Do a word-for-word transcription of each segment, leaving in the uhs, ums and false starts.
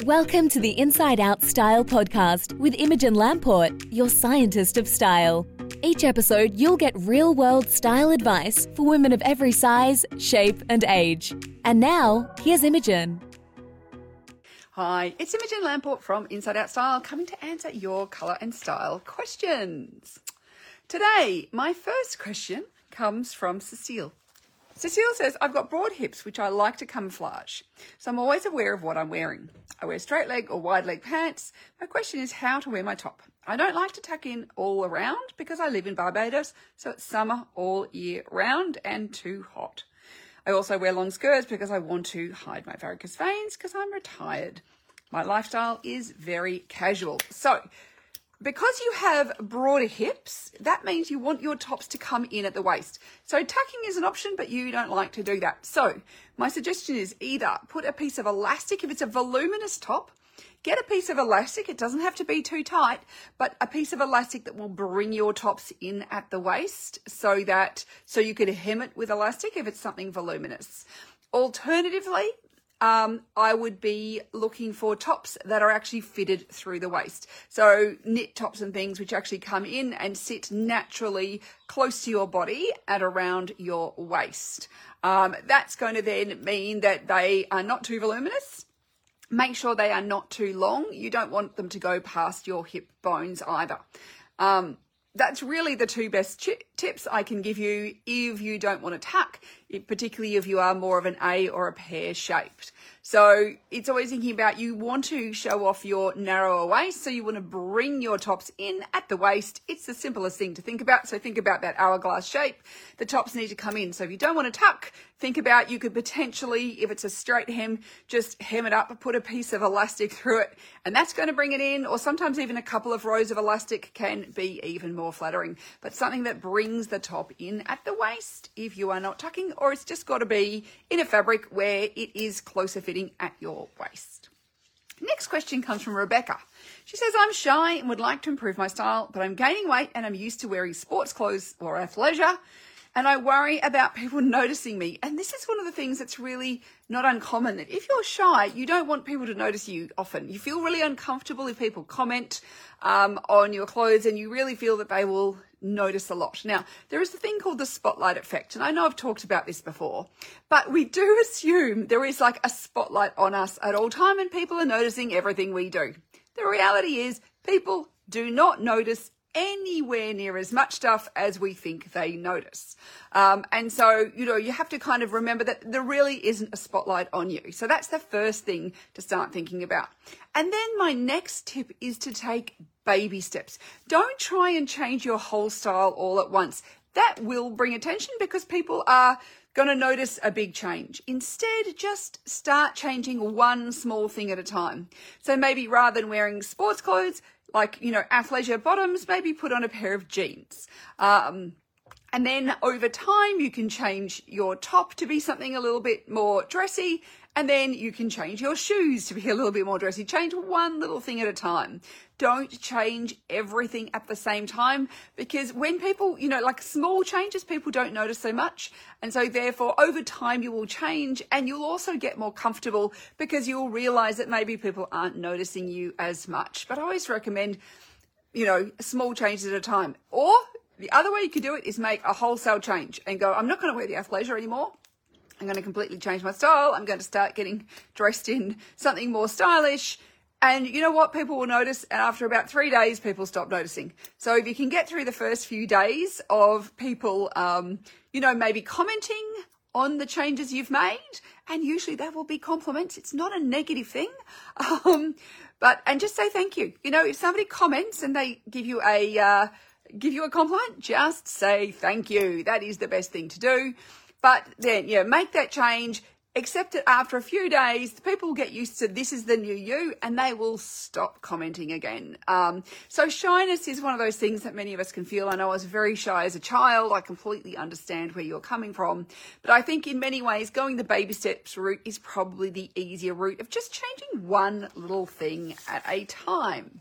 Welcome to the Inside Out Style podcast with Imogen Lamport, your scientist of style. Each episode, you'll get real-world style advice for women of every size, shape, and age. And now, here's Imogen. Hi, it's Imogen Lamport from Inside Out Style, coming to answer your colour and style questions. Today, my first question comes from Cecile. Cecile says, I've got broad hips, which I like to camouflage, so I'm always aware of what I'm wearing. I wear straight leg or wide leg pants. My question is how to wear my top. I don't like to tuck in all around because I live in Barbados, so it's summer all year round and too hot. I also wear long skirts because I want to hide my varicose veins because I'm retired. My lifestyle is very casual. So, because you have broader hips, that means you want your tops to come in at the waist. So tucking is an option, but you don't like to do that. So my suggestion is either put a piece of elastic, if it's a voluminous top, get a piece of elastic. It doesn't have to be too tight, but a piece of elastic that will bring your tops in at the waist so that, so you could hem it with elastic if it's something voluminous. Alternatively, Um, I would be looking for tops that are actually fitted through the waist. So knit tops and things which actually come in and sit naturally close to your body at around your waist. Um, that's going to then mean that they are not too voluminous. Make sure they are not too long. You don't want them to go past your hip bones either. Um, That's really the two best ch- tips I can give you if you don't want to tuck, if, particularly if you are more of an A or a pear shaped. So it's always thinking about you want to show off your narrower waist, so you want to bring your tops in at the waist. It's the simplest thing to think about. So think about that hourglass shape. The tops need to come in. So if you don't want to tuck, think about you could potentially, if it's a straight hem, just hem it up, put a piece of elastic through it, and that's going to bring it in. Or sometimes even a couple of rows of elastic can be even more flattering, but something that brings the top in at the waist if you are not tucking, or it's just got to be in a fabric where it is closer fitting at your waist. Next question comes from Rebecca. She says, I'm shy and would like to improve my style, but I'm gaining weight and I'm used to wearing sports clothes or athleisure, and I worry about people noticing me. And this is one of the things that's really not uncommon, that if you're shy, you don't want people to notice you often. You feel really uncomfortable if people comment um, on your clothes, and you really feel that they will notice a lot. Now, there is a thing called the spotlight effect, and I know I've talked about this before, but we do assume there is like a spotlight on us at all time and people are noticing everything we do. The reality is people do not notice anywhere near as much stuff as we think they notice. Um, and so, you know, you have to kind of remember that there really isn't a spotlight on you. So that's the first thing to start thinking about. And then my next tip is to take baby steps. Don't try and change your whole style all at once. That will bring attention because people are going to notice a big change. Instead, just start changing one small thing at a time. So maybe rather than wearing sports clothes, like, you know, athleisure bottoms, maybe put on a pair of jeans. Um, and then over time, you can change your top to be something a little bit more dressy. And then you can change your shoes to be a little bit more dressy. Change one little thing at a time. Don't change everything at the same time, because when people, you know, like small changes, people don't notice so much. And so therefore, over time, you will change, and you'll also get more comfortable because you'll realize that maybe people aren't noticing you as much. But I always recommend, you know, small changes at a time. Or the other way you could do it is make a wholesale change and go, I'm not going to wear the athleisure anymore. I'm going to completely change my style. I'm going to start getting dressed in something more stylish. And you know what? People will notice. And after about three days, people stop noticing. So if you can get through the first few days of people, um, you know, maybe commenting on the changes you've made, and usually that will be compliments. It's not a negative thing. Um, but, and just say thank you. You know, if somebody comments and they give you a, uh, give you a compliment, just say thank you. That is the best thing to do. But then, yeah, make that change, accept it after a few days. People will get used to this is the new you, and they will stop commenting again. Um, so shyness is one of those things that many of us can feel. I know I was very shy as a child. I completely understand where you're coming from. But I think in many ways, going the baby steps route is probably the easier route of just changing one little thing at a time.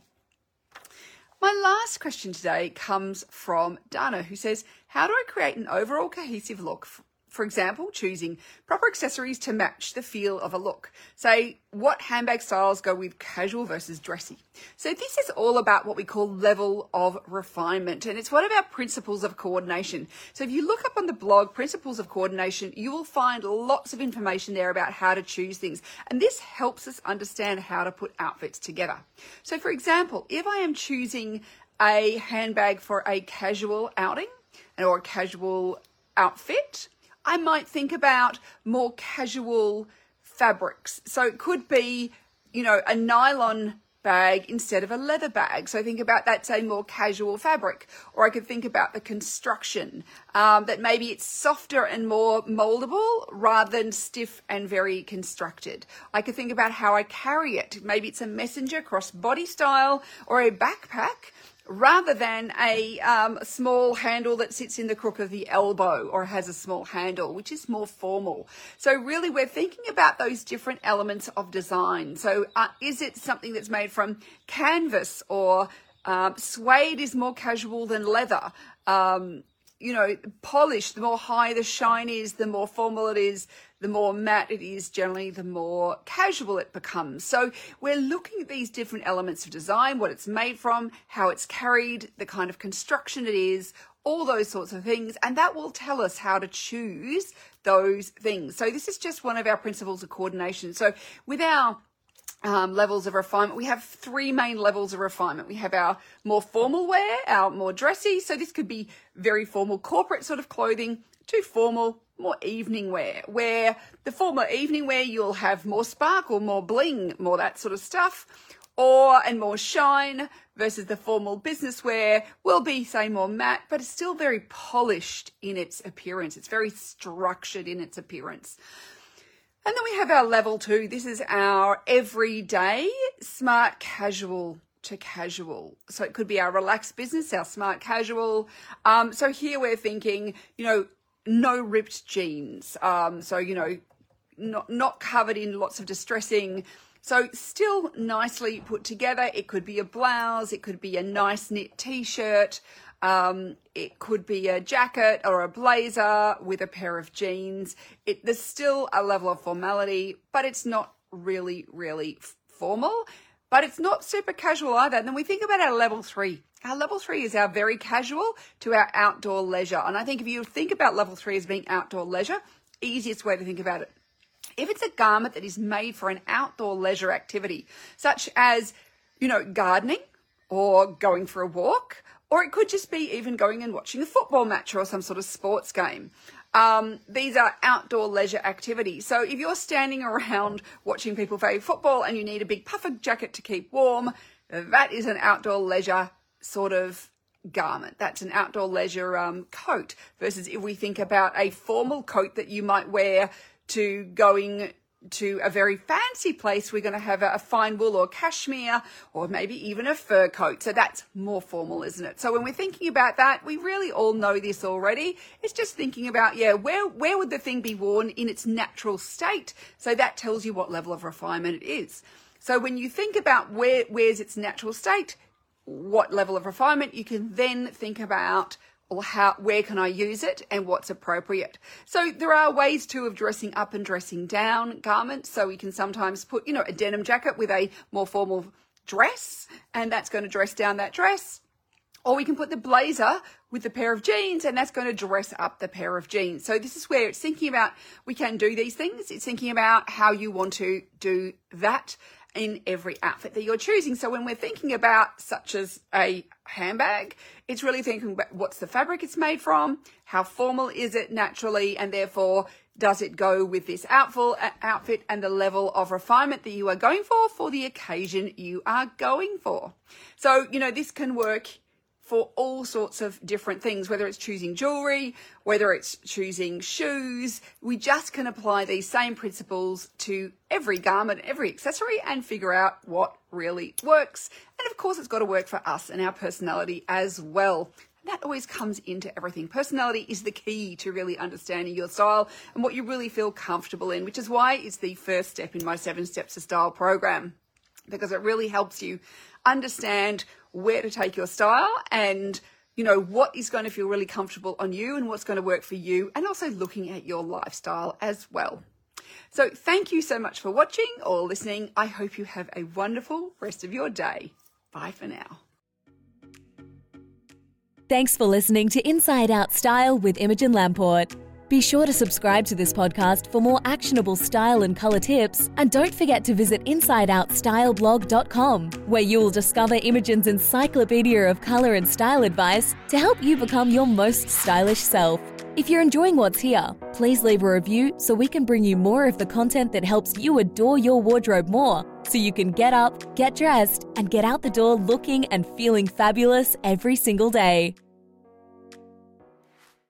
My last question today comes from Dana, who says, how do I create an overall cohesive look For example, choosing proper accessories to match the feel of a look. Say, what handbag styles go with casual versus dressy? So this is all about what we call level of refinement, and it's one of our principles of coordination. So if you look up on the blog, Principles of Coordination, you will find lots of information there about how to choose things. And this helps us understand how to put outfits together. So for example, if I am choosing a handbag for a casual outing or a casual outfit, I might think about more casual fabrics. So it could be, you know, a nylon bag instead of a leather bag. So think about that's a more casual fabric. Or I could think about the construction, um, that maybe it's softer and more moldable rather than stiff and very constructed. I could think about how I carry it. Maybe it's a messenger crossbody style or a backpack, rather than a um, small handle that sits in the crook of the elbow or has a small handle, which is more formal. So really we're thinking about those different elements of design. So uh, is it something that's made from canvas, or um, suede is more casual than leather? Um, you know, polish, the more high the shine is, the more formal it is, the more matte it is, generally the more casual it becomes. So we're looking at these different elements of design, what it's made from, how it's carried, the kind of construction it is, all those sorts of things, and that will tell us how to choose those things. So this is just one of our principles of coordination. So with our Um, levels of refinement, we have three main levels of refinement. We have our more formal wear, our more dressy. So this could be very formal corporate sort of clothing, to formal, more evening wear, where the formal evening wear, you'll have more sparkle, more bling, more that sort of stuff, or and more shine, versus the formal business wear will be, say, more matte, but it's still very polished in its appearance. It's very structured in its appearance. And then we have our level two. This is our everyday smart casual to casual. So it could be our relaxed business, our smart casual. Um, so here we're thinking, you know, no ripped jeans. Um, so, you know, not, not covered in lots of distressing. So still nicely put together. It could be a blouse. It could be a nice knit t-shirt. Um, it could be a jacket or a blazer with a pair of jeans. It, there's still a level of formality, but it's not really, really formal, but it's not super casual either. And then we think about our level three. Our level three is our very casual to our outdoor leisure. And I think if you think about level three as being outdoor leisure, easiest way to think about it. If it's a garment that is made for an outdoor leisure activity, such as, you know, gardening or going for a walk, or it could just be even going and watching a football match or some sort of sports game. Um, these are outdoor leisure activities. So if you're standing around watching people play football and you need a big puffer jacket to keep warm, that is an outdoor leisure sort of garment. That's an outdoor leisure um, coat. Versus if we think about a formal coat that you might wear to going to a very fancy place, we're going to have a, a fine wool or cashmere or maybe even a fur coat. So that's more formal, isn't it? So when we're thinking about that, we really all know this already. It's just thinking about, yeah, where, where would the thing be worn in its natural state? So that tells you what level of refinement it is. So when you think about where, where's its natural state, what level of refinement, you can then think about, or how, where can I use it and what's appropriate. So there are ways too of dressing up and dressing down garments. So we can sometimes put, you know, a denim jacket with a more formal dress, and that's going to dress down that dress. Or we can put the blazer with the pair of jeans, and that's going to dress up the pair of jeans. So this is where it's thinking about, we can do these things. It's thinking about how you want to do that in every outfit that you're choosing. So when we're thinking about such as a handbag, it's really thinking about what's the fabric it's made from, how formal is it naturally, and therefore does it go with this outfit and the level of refinement that you are going for for the occasion you are going for. So, you know, this can work for all sorts of different things, whether it's choosing jewelry, whether it's choosing shoes. We just can apply these same principles to every garment, every accessory, and figure out what really works. And of course, it's got to work for us and our personality as well. That always comes into everything. Personality is the key to really understanding your style and what you really feel comfortable in, which is why it's the first step in my Seven Steps to Style program, because it really helps you understand where to take your style and you know, what is going to feel really comfortable on you and what's going to work for you, and also looking at your lifestyle as well. So thank you so much for watching or listening. I hope you have a wonderful rest of your day. Bye for now. Thanks for listening to Inside Out Style with Imogen Lamport. Be sure to subscribe to this podcast for more actionable style and colour tips, and don't forget to visit inside out style blog dot com, where you will discover Imogen's encyclopedia of colour and style advice to help you become your most stylish self. If you're enjoying what's here, please leave a review so we can bring you more of the content that helps you adore your wardrobe more, so you can get up, get dressed, and get out the door looking and feeling fabulous every single day.